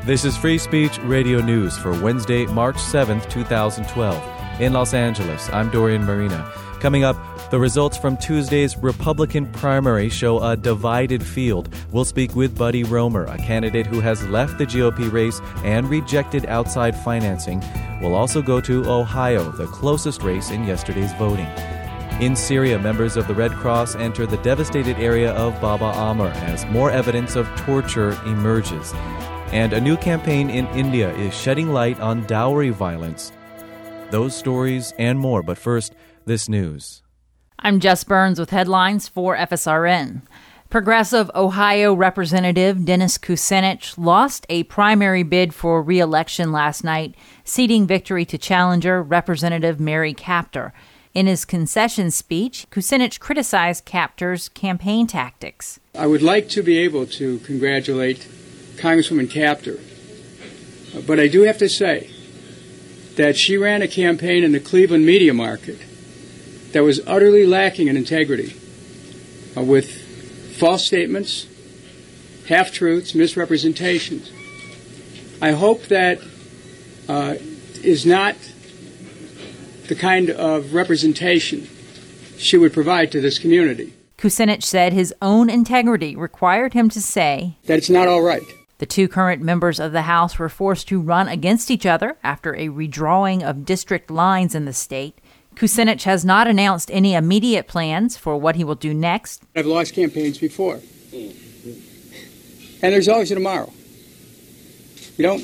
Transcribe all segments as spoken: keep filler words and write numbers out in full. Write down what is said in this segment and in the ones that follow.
This is Free Speech Radio News for Wednesday, March seventh, twenty twelve. In Los Angeles, I'm Dorian Marina. Coming up, the results from Tuesday's Republican primary show a divided field. We'll speak with Buddy Roemer, a candidate who has left the G O P race and rejected outside financing. We'll also go to Ohio, the closest race in yesterday's voting. In Syria, members of the Red Cross enter the devastated area of Baba Amr as more evidence of torture emerges. And a new campaign in India is shedding light on dowry violence. Those stories and more, but first, this news. I'm Jess Burns with headlines for F S R N. Progressive Ohio Representative Dennis Kucinich lost a primary bid for re-election last night, ceding victory to challenger Representative Mary Kaptur. In his concession speech, Kucinich criticized Kaptur's campaign tactics. I would like to be able to congratulate Congresswoman Kaptur, but I do have to say that she ran a campaign in the Cleveland media market that was utterly lacking in integrity, uh, with false statements, half-truths, misrepresentations. I hope that uh, is not the kind of representation she would provide to this community. Kucinich said his own integrity required him to say that it's not all right. The two current members of the House were forced to run against each other after a redrawing of district lines in the state. Kucinich has not announced any immediate plans for what he will do next. I've lost campaigns before. And there's always a tomorrow. You don't,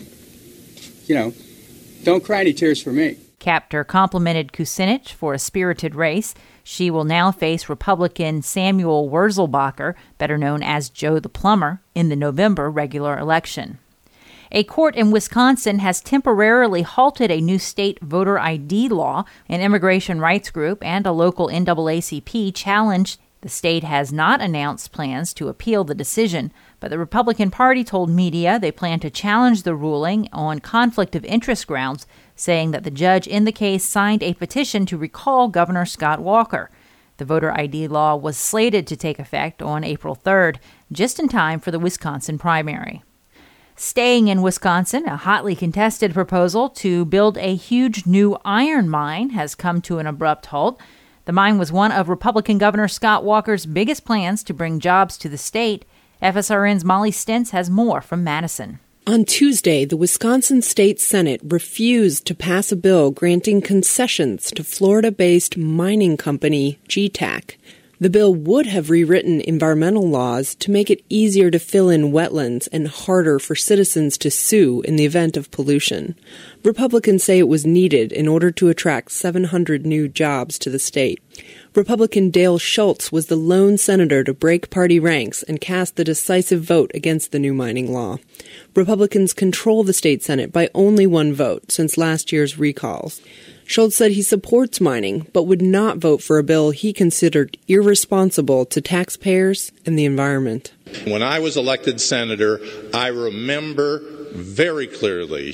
you know, don't cry any tears for me. Kaptur complimented Kucinich for a spirited race. She will now face Republican Samuel Wurzelbacher, better known as Joe the Plumber, in the November regular election. A court in Wisconsin has temporarily halted a new state voter I D law. An immigration rights group and a local N double A C P challenged. The state has not announced plans to appeal the decision, but the Republican Party told media they plan to challenge the ruling on conflict of interest grounds, saying that the judge in the case signed a petition to recall Governor Scott Walker. The voter I D law was slated to take effect on April third, just in time for the Wisconsin primary. Staying in Wisconsin, a hotly contested proposal to build a huge new iron mine has come to an abrupt halt. The mine was one of Republican Governor Scott Walker's biggest plans to bring jobs to the state. F S R N's Molly Stentz has more from Madison. On Tuesday, the Wisconsin State Senate refused to pass a bill granting concessions to Florida-based mining company G TAC. The bill would have rewritten environmental laws to make it easier to fill in wetlands and harder for citizens to sue in the event of pollution. Republicans say it was needed in order to attract seven hundred new jobs to the state. Republican Dale Schultz was the lone senator to break party ranks and cast the decisive vote against the new mining law. Republicans control the state Senate by only one vote since last year's recalls. Schultz said he supports mining, but would not vote for a bill he considered irresponsible to taxpayers and the environment. When I was elected senator, I remember very clearly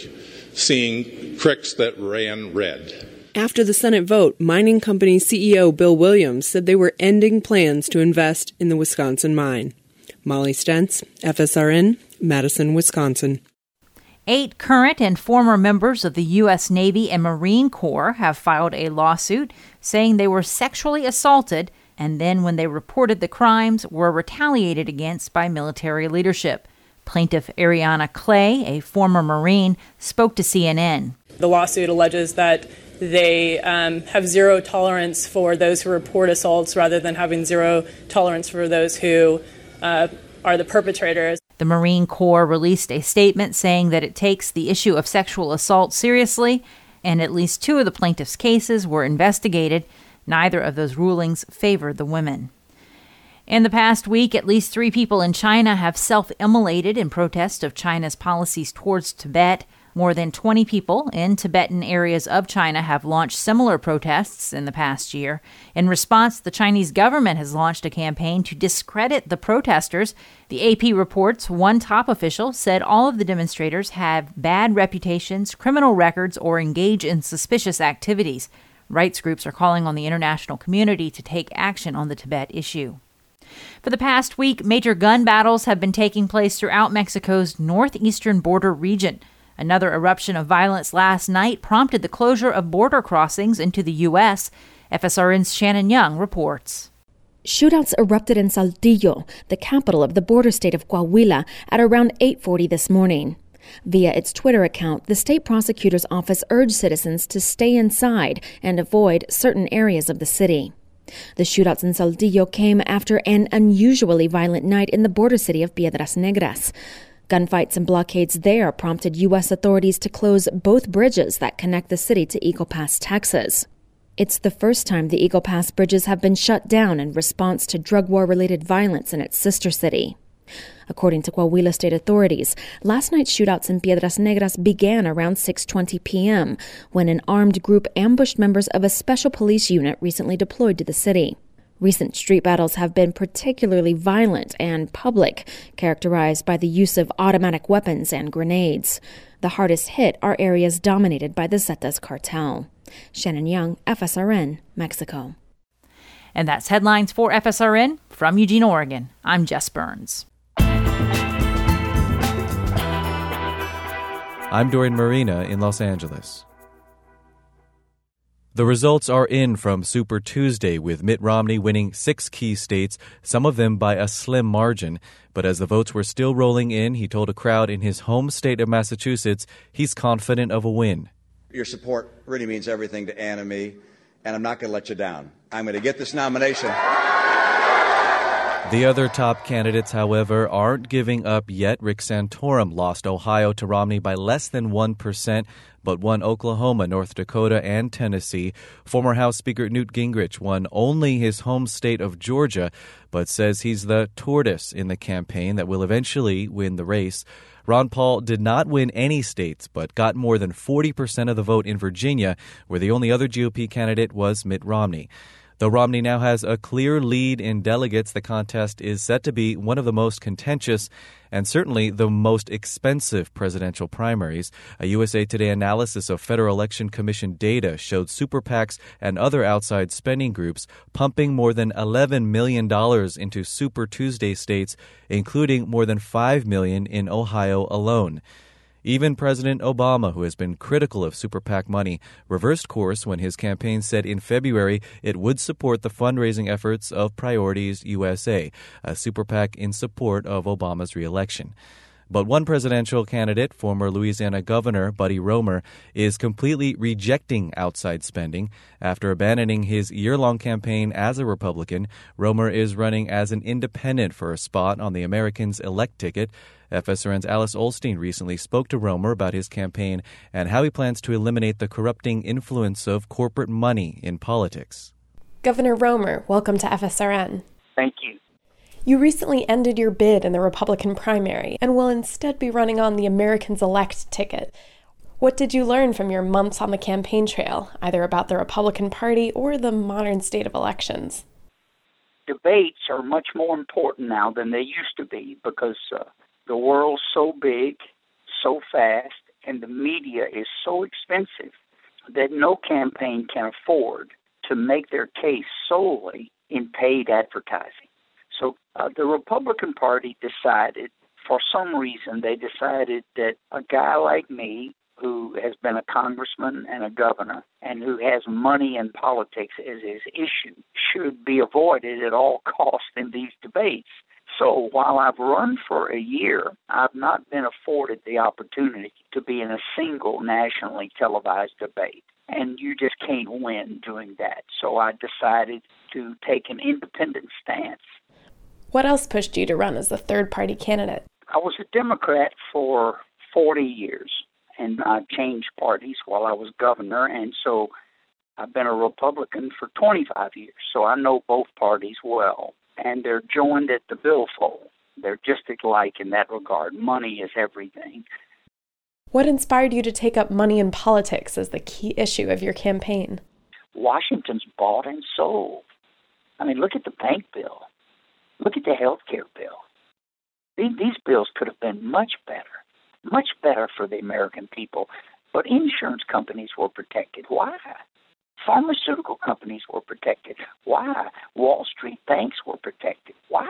seeing creeks that ran red. After the Senate vote, mining company C E O Bill Williams said they were ending plans to invest in the Wisconsin mine. Molly Stentz, F S R N, Madison, Wisconsin. Eight current and former members of the U S Navy and Marine Corps have filed a lawsuit saying they were sexually assaulted and then, when they reported the crimes, were retaliated against by military leadership. Plaintiff Ariana Clay, a former Marine, spoke to C N N. The lawsuit alleges that they um, have zero tolerance for those who report assaults rather than having zero tolerance for those who uh, are the perpetrators. The Marine Corps released a statement saying that it takes the issue of sexual assault seriously, and at least two of the plaintiffs' cases were investigated. Neither of those rulings favored the women. In the past week, at least three people in China have self-immolated in protest of China's policies towards Tibet. More than twenty people in Tibetan areas of China have launched similar protests in the past year. In response, the Chinese government has launched a campaign to discredit the protesters. The A P reports one top official said all of the demonstrators have bad reputations, criminal records, or engage in suspicious activities. Rights groups are calling on the international community to take action on the Tibet issue. For the past week, major gun battles have been taking place throughout Mexico's northeastern border region. Another eruption of violence last night prompted the closure of border crossings into the U S. F S R N's Shannon Young reports. Shootouts erupted in Saltillo, the capital of the border state of Coahuila, at around eight forty this morning. Via its Twitter account, the state prosecutor's office urged citizens to stay inside and avoid certain areas of the city. The shootouts in Saltillo came after an unusually violent night in the border city of Piedras Negras. Gunfights and blockades there prompted U S authorities to close both bridges that connect the city to Eagle Pass, Texas. It's the first time the Eagle Pass bridges have been shut down in response to drug war-related violence in its sister city. According to Coahuila state authorities, last night's shootouts in Piedras Negras began around six twenty p.m. when an armed group ambushed members of a special police unit recently deployed to the city. Recent street battles have been particularly violent and public, characterized by the use of automatic weapons and grenades. The hardest hit are areas dominated by the Zetas cartel. Shannon Young, F S R N, Mexico. And that's headlines for F S R N from Eugene, Oregon. I'm Jess Burns. I'm Dorian Marina in Los Angeles. The results are in from Super Tuesday, with Mitt Romney winning six key states, some of them by a slim margin. But as the votes were still rolling in, he told a crowd in his home state of Massachusetts he's confident of a win. Your support really means everything to Ann and me, and I'm not going to let you down. I'm going to get this nomination. The other top candidates, however, aren't giving up yet. Rick Santorum lost Ohio to Romney by less than one percent, but won Oklahoma, North Dakota, and Tennessee. Former House Speaker Newt Gingrich won only his home state of Georgia, but says he's the tortoise in the campaign that will eventually win the race. Ron Paul did not win any states, but got more than forty percent of the vote in Virginia, where the only other G O P candidate was Mitt Romney. Though Romney now has a clear lead in delegates, the contest is set to be one of the most contentious and certainly the most expensive presidential primaries. A U S A Today analysis of Federal Election Commission data showed super PACs and other outside spending groups pumping more than eleven million dollars into Super Tuesday states, including more than five million dollars in Ohio alone. Even President Obama, who has been critical of super PAC money, reversed course when his campaign said in February it would support the fundraising efforts of Priorities U S A, a super PAC in support of Obama's reelection. But one presidential candidate, former Louisiana Governor Buddy Roemer, is completely rejecting outside spending. After abandoning his year-long campaign as a Republican, Roemer is running as an independent for a spot on the Americans Elect ticket. F S R N's Alice Olstein recently spoke to Roemer about his campaign and how he plans to eliminate the corrupting influence of corporate money in politics. Governor Roemer, welcome to F S R N. Thank you. You recently ended your bid in the Republican primary and will instead be running on the Americans Elect ticket. What did you learn from your months on the campaign trail, either about the Republican Party or the modern state of elections? Debates are much more important now than they used to be because uh, the world's so big, so fast, and the media is so expensive that no campaign can afford to make their case solely in paid advertising. So uh, the Republican Party decided, for some reason, they decided that a guy like me, who has been a congressman and a governor, and who has money and politics as his issue, should be avoided at all costs in these debates. So while I've run for a year, I've not been afforded the opportunity to be in a single nationally televised debate. And you just can't win doing that. So I decided to take an independent stance. What else pushed you to run as a third-party candidate? I was a Democrat for forty years, and I changed parties while I was governor, and so I've been a Republican for twenty-five years, so I know both parties well. And they're joined at the billfold. They're just alike in that regard. Money is everything. What inspired you to take up money in politics as the key issue of your campaign? Washington's bought and sold. I mean, look at the bank bill. Look at the health care bill. These, these bills could have been much better, much better for the American people. But insurance companies were protected. Why? Pharmaceutical companies were protected. Why? Wall Street banks were protected. Why?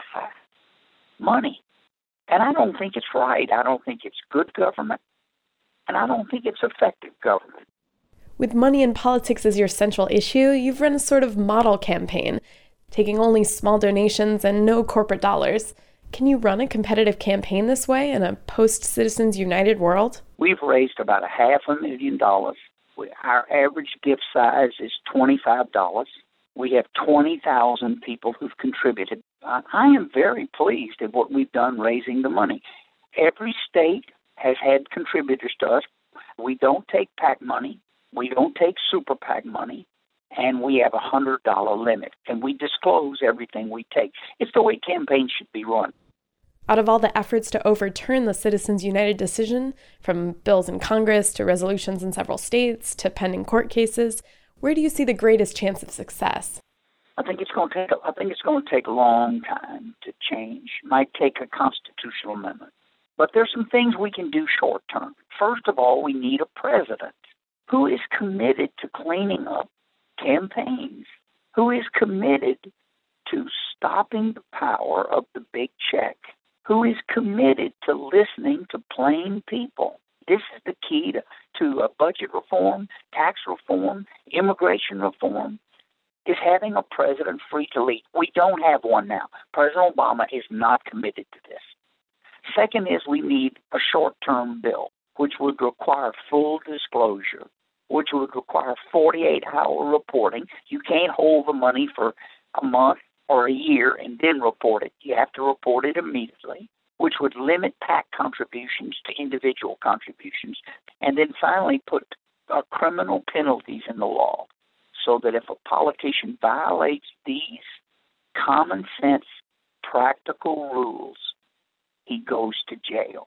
Money. And I don't think it's right. I don't think it's good government. And I don't think it's effective government. With money in politics as your central issue, you've run a sort of model campaign, taking only small donations and no corporate dollars. Can you run a competitive campaign this way in a post-Citizens United world? We've raised about a half a million dollars. Our average gift size is twenty-five dollars. We have twenty thousand people who've contributed. I am very pleased at what we've done raising the money. Every state has had contributors to us. We don't take PAC money. We don't take Super PAC money. And we have a one hundred dollars limit. And we disclose everything we take. It's the way campaigns should be run. Out of all the efforts to overturn the Citizens United decision, from bills in Congress to resolutions in several states to pending court cases, where do you see the greatest chance of success? I think it's going to take. A, I think it's going to take a long time to change. It might take a constitutional amendment, but there's some things we can do short term. First of all, we need a president who is committed to cleaning up campaigns, who is committed to stopping the power of the big check, who is committed to listening to plain people. This is the key to, to uh, budget reform, tax reform, immigration reform, is having a president free to lead. We don't have one now. President Obama is not committed to this. Second is we need a short-term bill, which would require full disclosure, which would require forty-eight hour reporting. You can't hold the money for a month or a year and then report it. You have to report it immediately, which would limit PAC contributions to individual contributions, and then finally put uh, criminal penalties in the law so that if a politician violates these common sense, practical rules, he goes to jail.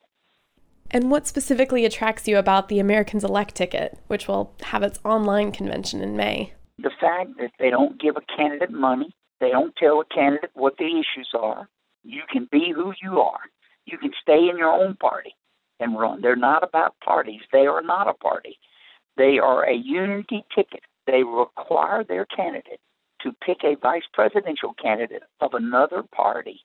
And what specifically attracts you about the Americans Elect ticket, which will have its online convention in May? The fact that they don't give a candidate money. They don't tell a candidate what the issues are. You can be who you are. You can stay in your own party and run. They're not about parties. They are not a party. They are a unity ticket. They require their candidate to pick a vice presidential candidate of another party.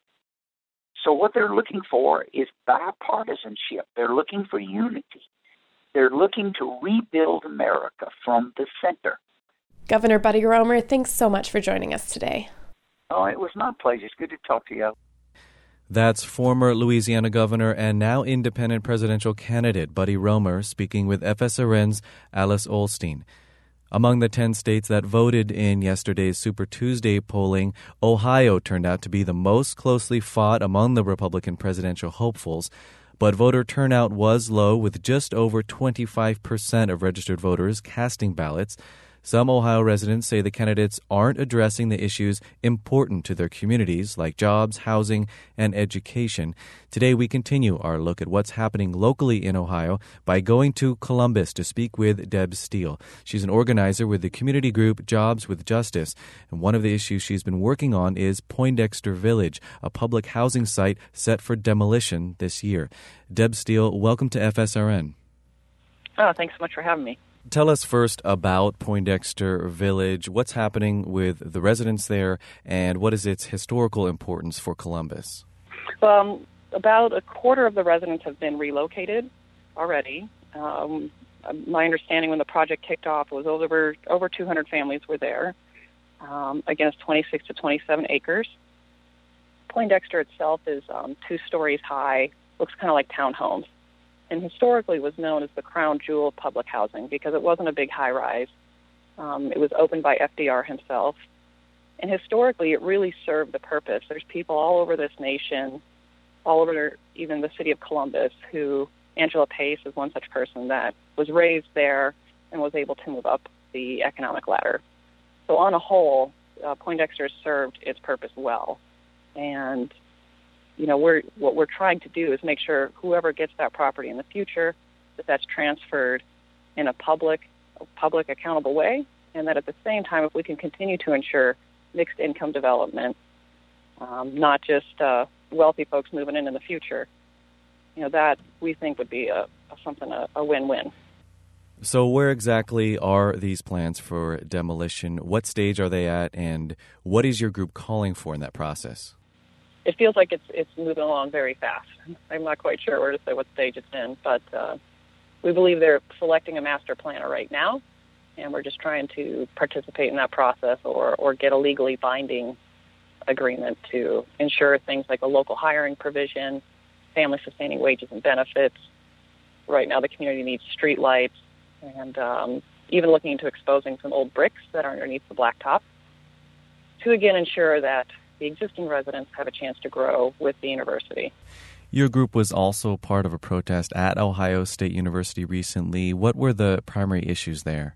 So what they're looking for is bipartisanship. They're looking for unity. They're looking to rebuild America from the center. Governor Buddy Roemer, thanks so much for joining us today. Oh, it was my pleasure. It's good to talk to you. That's former Louisiana governor and now independent presidential candidate Buddy Roemer speaking with F S R N's Alice Ollstein. Among the ten states that voted in yesterday's Super Tuesday polling, Ohio turned out to be the most closely fought among the Republican presidential hopefuls. But voter turnout was low, with just over twenty-five percent of registered voters casting ballots. Some Ohio residents say the candidates aren't addressing the issues important to their communities, like jobs, housing, and education. Today, we continue our look at what's happening locally in Ohio by going to Columbus to speak with Deb Steele. She's an organizer with the community group Jobs with Justice, and one of the issues she's been working on is Poindexter Village, a public housing site set for demolition this year. Deb Steele, welcome to F S R N. Oh, thanks so much for having me. Tell us first about Poindexter Village. What's happening with the residents there, and what is its historical importance for Columbus? Um, about a quarter of the residents have been relocated already. Um, my understanding when the project kicked off was over over two hundred families were there. Um, again, it's twenty-six to twenty-seven acres. Poindexter itself is um, two stories high, looks kind of like townhomes, and historically was known as the crown jewel of public housing because it wasn't a big high-rise. Um, it was opened by F D R himself. And historically, it really served the purpose. There's people all over this nation, all over even the city of Columbus, who, Angela Pace is one such person that was raised there and was able to move up the economic ladder. So on a whole, uh, Poindexter has served its purpose well. And you know, we're, what we're trying to do is make sure whoever gets that property in the future, that that's transferred in a public, public accountable way, and that at the same time, if we can continue to ensure mixed income development, um, not just uh, wealthy folks moving in in the future, you know, that we think would be a, a something a, a win-win. So where exactly are these plans for demolition? What stage are they at, and what is your group calling for in that process? It feels like it's it's moving along very fast. I'm not quite sure where to say what stage it's in, but uh, we believe they're selecting a master planner right now, and we're just trying to participate in that process or, or get a legally binding agreement to ensure things like a local hiring provision, family-sustaining wages and benefits. Right now the community needs street lights, and um, even looking into exposing some old bricks that are underneath the blacktop to, again, ensure that the existing residents have a chance to grow with the university. Your group was also part of a protest at Ohio State University recently. What were the primary issues there?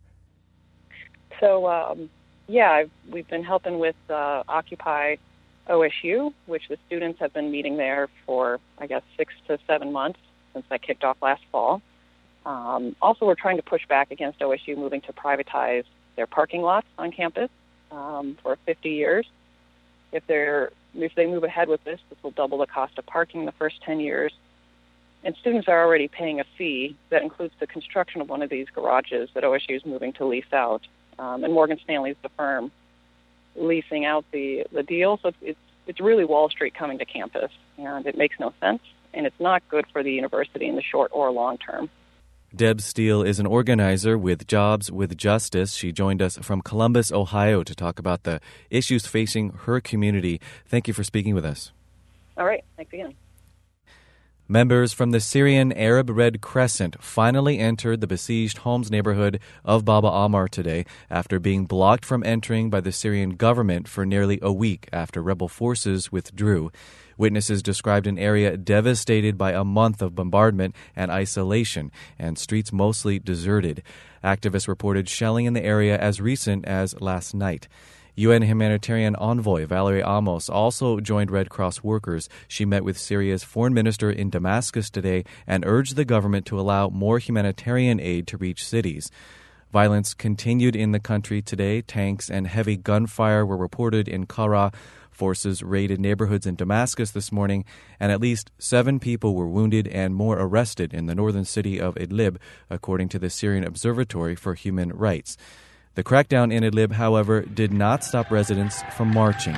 So, um, yeah, I've, we've been helping with uh, Occupy O S U, which the students have been meeting there for, I guess, six to seven months since that kicked off last fall. Um, also, we're trying to push back against O S U moving to privatize their parking lots on campus um, for fifty years. If they're if they move ahead with this, this will double the cost of parking in the first ten years. And students are already paying a fee that includes the construction of one of these garages that O S U is moving to lease out. Um, and Morgan Stanley is the firm leasing out the, the deal. So it's, it's it's really Wall Street coming to campus, and it makes no sense. And it's not good for the university in the short or long term. Deb Steele is an organizer with Jobs with Justice. She joined us from Columbus, Ohio, to talk about the issues facing her community. Thank you for speaking with us. All right. Thanks again. Members from the Syrian Arab Red Crescent finally entered the besieged Homs neighborhood of Baba Ammar today after being blocked from entering by the Syrian government for nearly a week after rebel forces withdrew. Witnesses described an area devastated by a month of bombardment and isolation, and streets mostly deserted. Activists reported shelling in the area as recent as last night. U N humanitarian envoy Valerie Amos also joined Red Cross workers. She met with Syria's foreign minister in Damascus today and urged the government to allow more humanitarian aid to reach cities. Violence continued in the country today. Tanks and heavy gunfire were reported in Kara. Forces raided neighborhoods in Damascus this morning, and at least seven people were wounded and more arrested in the northern city of Idlib, according to the Syrian Observatory for Human Rights. The crackdown in Idlib, however, did not stop residents from marching.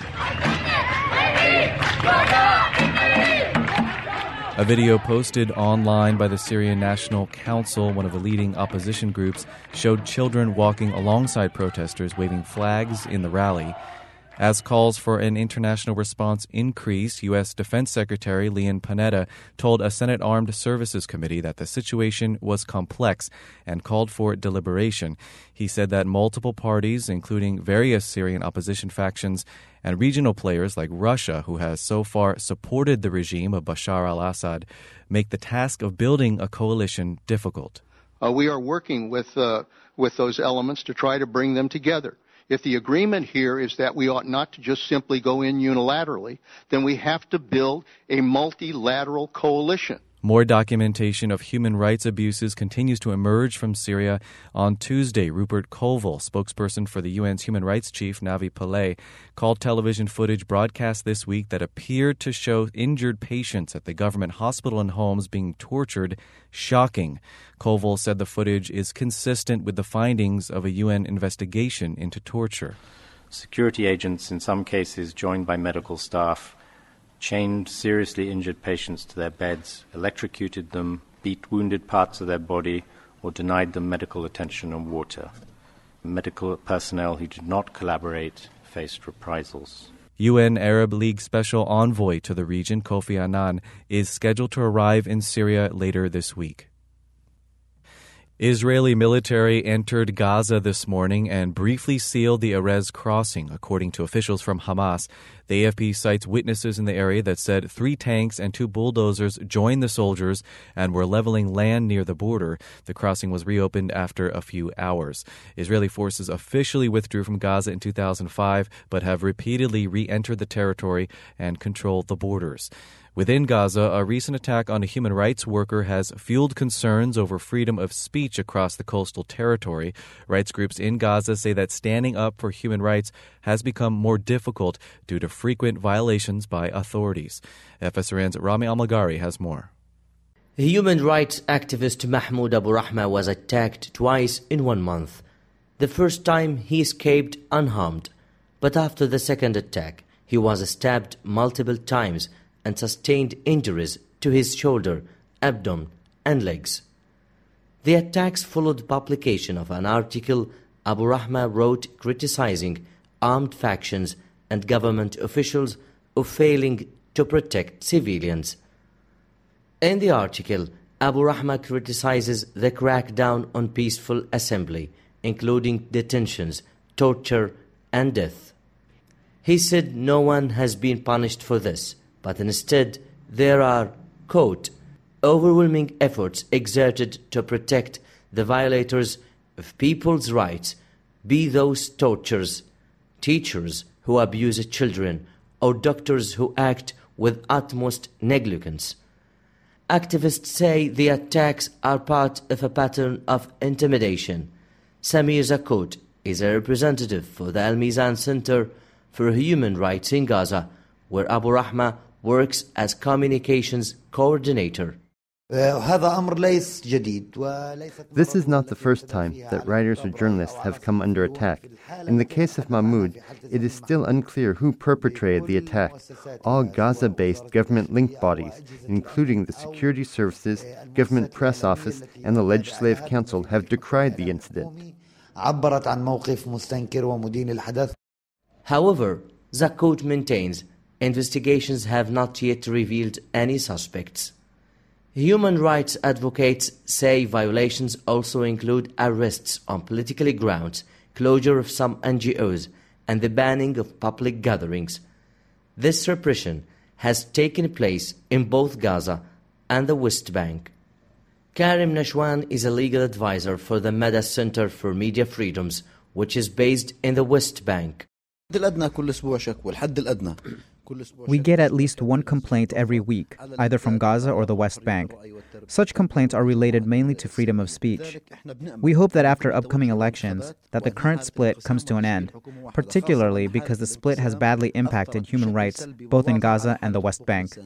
A video posted online by the Syrian National Council, one of the leading opposition groups, showed children walking alongside protesters waving flags in the rally. As calls for an international response increased, U S Defense Secretary Leon Panetta told a Senate Armed Services Committee that the situation was complex and called for deliberation. He said that multiple parties, including various Syrian opposition factions and regional players like Russia, who has so far supported the regime of Bashar al-Assad, make the task of building a coalition difficult. Uh, we are working with uh, with those elements to try to bring them together. If the agreement here is that we ought not to just simply go in unilaterally, then we have to build a multilateral coalition. More documentation of human rights abuses continues to emerge from Syria. On Tuesday, Rupert Colville, spokesperson for the U N's human rights chief, Navi Pillay, called television footage broadcast this week that appeared to show injured patients at the government hospital in Homs being tortured shocking. Colville said the footage is consistent with the findings of a U N investigation into torture. Security agents, in some cases joined by medical staff, chained seriously injured patients to their beds, electrocuted them, beat wounded parts of their body, or denied them medical attention and water. Medical personnel who did not collaborate faced reprisals. U N Arab League Special Envoy to the region, Kofi Annan, is scheduled to arrive in Syria later this week. Israeli military entered Gaza this morning and briefly sealed the Erez crossing, according to officials from Hamas. The A F P cites witnesses in the area that said three tanks and two bulldozers joined the soldiers and were leveling land near the border. The crossing was reopened after a few hours. Israeli forces officially withdrew from Gaza in two thousand five, but have repeatedly re-entered the territory and controlled the borders. Within Gaza, a recent attack on a human rights worker has fueled concerns over freedom of speech across the coastal territory. Rights groups in Gaza say that standing up for human rights has become more difficult due to frequent violations by authorities. F S R N's Rami Almagari has more. Human rights activist Mahmoud Abu Rahma was attacked twice in one month. The first time he escaped unharmed, but after the second attack he was stabbed multiple times and sustained injuries to his shoulder, abdomen and legs. The attacks followed publication of an article Abu Rahma wrote criticizing armed factions and government officials of failing to protect civilians. In the article, Abu Rahma criticizes the crackdown on peaceful assembly, including detentions, torture, and death. He said no one has been punished for this, but instead there are, quote, overwhelming efforts exerted to protect the violators of people's rights, be those torturers, teachers who abuse children, or doctors who act with utmost negligence. Activists say the attacks are part of a pattern of intimidation. Samir Zakot is a representative for the Al-Mizan Center for Human Rights in Gaza, where Abu Rahma works as communications coordinator. This is not the first time that writers or journalists have come under attack. In the case of Mahmoud, it is still unclear who perpetrated the attack. All Gaza-based government-linked bodies, including the security services, government press office, and the Legislative Council, have decried the incident. However, Zakot maintains investigations have not yet revealed any suspects. Human rights advocates say violations also include arrests on political grounds, closure of some N G Os, and the banning of public gatherings. This repression has taken place in both Gaza and the West Bank. Karim Nashwan is a legal advisor for the Meda Center for Media Freedoms, which is based in the West Bank. We get at least one complaint every week, either from Gaza or the West Bank. Such complaints are related mainly to freedom of speech. We hope that after upcoming elections, that the current split comes to an end, particularly because the split has badly impacted human rights both in Gaza and the West Bank.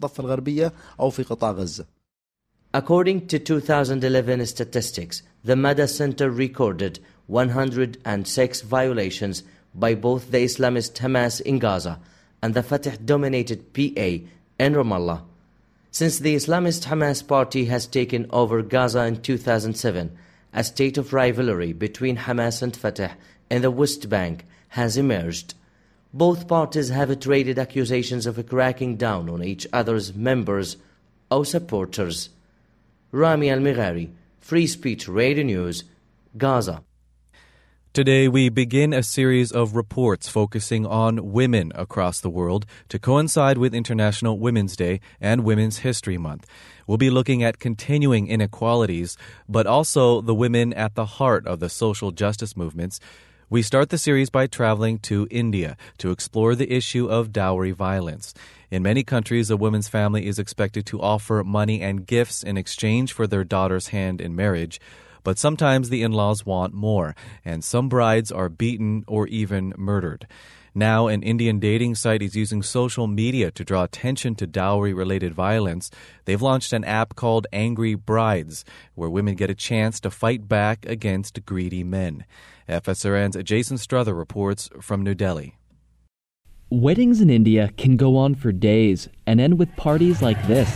According to two thousand eleven statistics, the Meda Center recorded one hundred six violations by both the Islamist Hamas in Gaza and the Fatah-dominated P A in Ramallah. Since the Islamist Hamas party has taken over Gaza in two thousand seven, a state of rivalry between Hamas and Fatah in the West Bank has emerged. Both parties have traded accusations of cracking down on each other's members or supporters. Rami Al-Mighari, Free Speech Radio News, Gaza. Today, we begin a series of reports focusing on women across the world to coincide with International Women's Day and Women's History Month. We'll be looking at continuing inequalities, but also the women at the heart of the social justice movements. We start the series by traveling to India to explore the issue of dowry violence. In many countries, a woman's family is expected to offer money and gifts in exchange for their daughter's hand in marriage. But sometimes the in-laws want more, and some brides are beaten or even murdered. Now, an Indian dating site is using social media to draw attention to dowry-related violence. They've launched an app called Angry Brides, where women get a chance to fight back against greedy men. F S R N's Jason Struther reports from New Delhi. Weddings in India can go on for days and end with parties like this.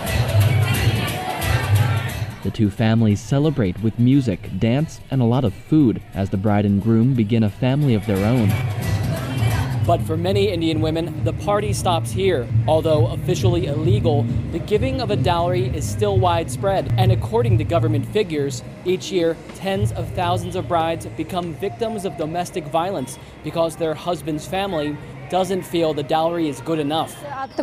The two families celebrate with music, dance, and a lot of food as the bride and groom begin a family of their own. But for many Indian women, the party stops here. Although officially illegal, the giving of a dowry is still widespread. And according to government figures, each year, tens of thousands of brides become victims of domestic violence because their husband's family doesn't feel the dowry is good enough.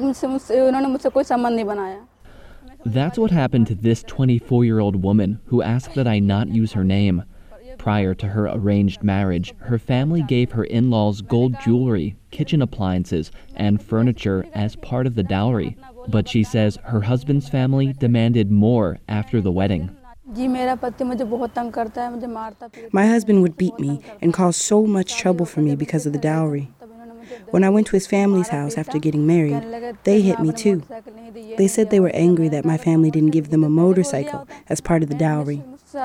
That's what happened to this twenty-four-year-old woman who asked that I not use her name. Prior to her arranged marriage, her family gave her in-laws gold jewelry, kitchen appliances, and furniture as part of the dowry. But she says her husband's family demanded more after the wedding. My husband would beat me and cause so much trouble for me because of the dowry. When I went to his family's house after getting married, they hit me too. They said they were angry that my family didn't give them a motorcycle as part of the dowry.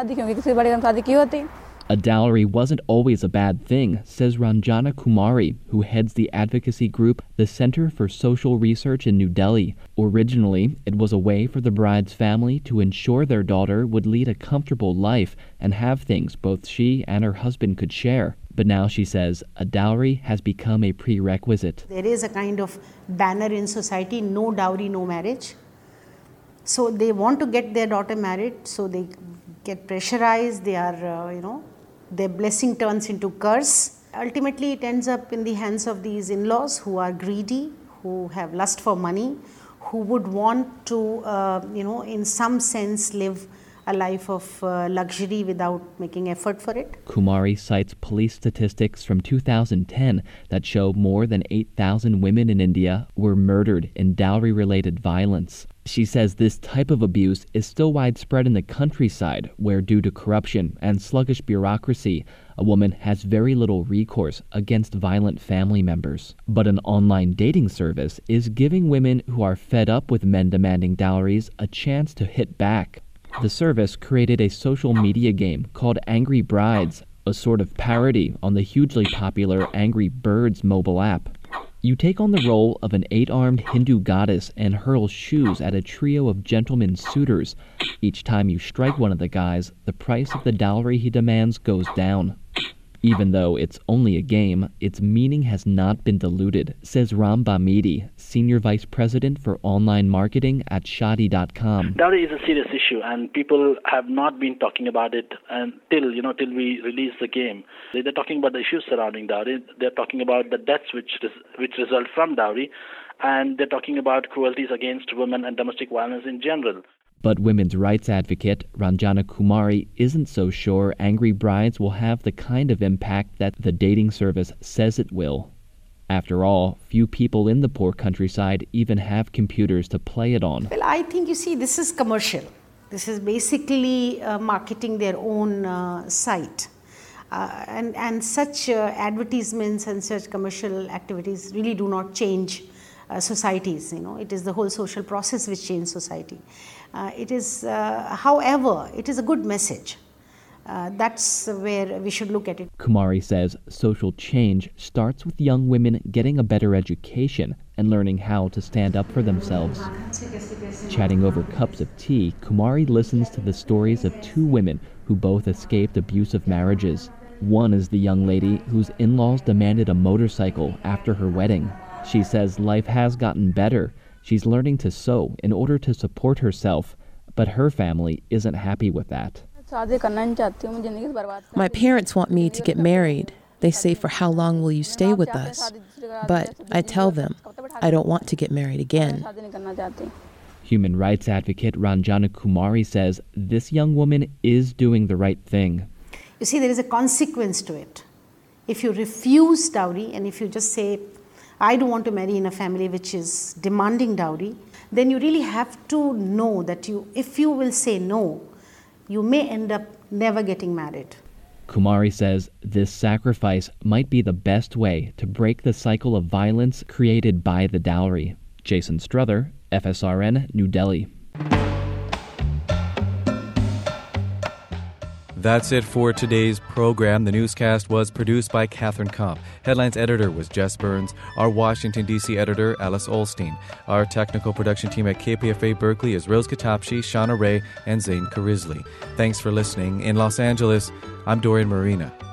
A dowry wasn't always a bad thing, says Ranjana Kumari, who heads the advocacy group the Center for Social Research in New Delhi. Originally, it was a way for the bride's family to ensure their daughter would lead a comfortable life and have things both she and her husband could share. But now, she says, a dowry has become a prerequisite. There is a kind of banner in society, no dowry, no marriage. So they want to get their daughter married, so they get pressurized, they are, uh, you know, their blessing turns into curse. Ultimately, it ends up in the hands of these in-laws who are greedy, who have lust for money, who would want to, uh, you know, in some sense live a life of uh, luxury without making effort for it. Kumari cites police statistics from two thousand ten that show more than eight thousand women in India were murdered in dowry-related violence. She says this type of abuse is still widespread in the countryside, where due to corruption and sluggish bureaucracy, a woman has very little recourse against violent family members. But an online dating service is giving women who are fed up with men demanding dowries a chance to hit back. The service created a social media game called Angry Brides, a sort of parody on the hugely popular Angry Birds mobile app. You take on the role of an eight-armed Hindu goddess and hurl shoes at a trio of gentlemen suitors. Each time you strike one of the guys, the price of the dowry he demands goes down. Even though it's only a game, its meaning has not been diluted, says Ram Bamidi, Senior Vice President for Online Marketing at Shadi dot com. Dowry is a serious issue, and people have not been talking about it until, you know, till we release the game. They're talking about the issues surrounding dowry. They're talking about the deaths which which result from dowry, and they're talking about cruelties against women and domestic violence in general. But women's rights advocate Ranjana Kumari isn't so sure Angry Brides will have the kind of impact that the dating service says it will. After all, few people in the poor countryside even have computers to play it on. Well, I think, you see, this is commercial. This is basically uh, marketing their own uh, site. Uh, and, and such uh, advertisements and such commercial activities really do not change uh, societies. You know, it is the whole social process which changes society. Uh, it is, uh, however, it is a good message. Uh, that's where we should look at it. Kumari says social change starts with young women getting a better education and learning how to stand up for themselves. Chatting over cups of tea, Kumari listens to the stories of two women who both escaped abusive marriages. One is the young lady whose in-laws demanded a motorcycle after her wedding. She says life has gotten better. She's learning to sew in order to support herself, but her family isn't happy with that. My parents want me to get married. They say, "For how long will you stay with us?" But I tell them, I don't want to get married again. Human rights advocate Ranjana Kumari says this young woman is doing the right thing. You see, there is a consequence to it. If you refuse dowry and if you just say, I don't want to marry in a family which is demanding dowry, then you really have to know that you, if you will say no, you may end up never getting married. Kumari says this sacrifice might be the best way to break the cycle of violence created by the dowry. Jason Struther, F S R N, New Delhi. That's it for today's program. The newscast was produced by Catherine Kopp. Headlines editor was Jess Burns. Our Washington, D C editor, Alice Olstein. Our technical production team at K P F A Berkeley is Rose Katapshi, Shauna Ray, and Zane Karizli. Thanks for listening. In Los Angeles, I'm Dorian Marina.